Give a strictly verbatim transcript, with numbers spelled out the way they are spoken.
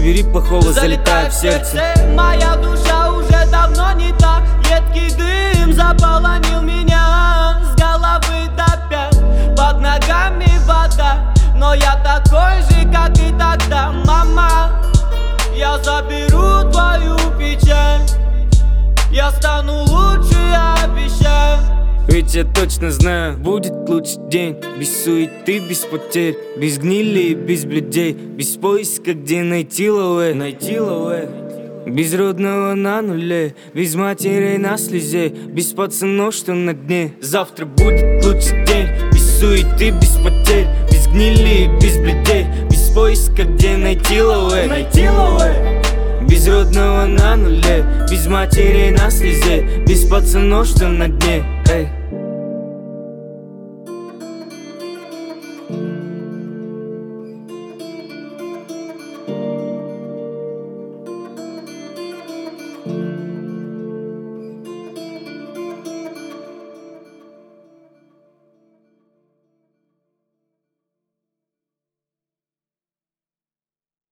Забери плохого, залетай в сердце. Моя душа уже давно не та. Едкий дым заполонил меня с головы до пят. Под ногами вода, но я такой же, как и тогда. Мама, я заберу твою печаль. Я стану лучше, обещаю. Ведь я точно знаю, будет лучший день. Без суеты, без потерь, без гнили и без блюдей, без поиска, где найти лове, найти лове. Без родного на нуле, без матерей на слезе, без пацанов, что на дне. Завтра будет лучший день. Без суеты, без потерь, без гнили и без блюдей, без поиска, где найти лове, найти лове. Без родного на нуле, без матерей на слезе, без пацанов, что на дне. Эй.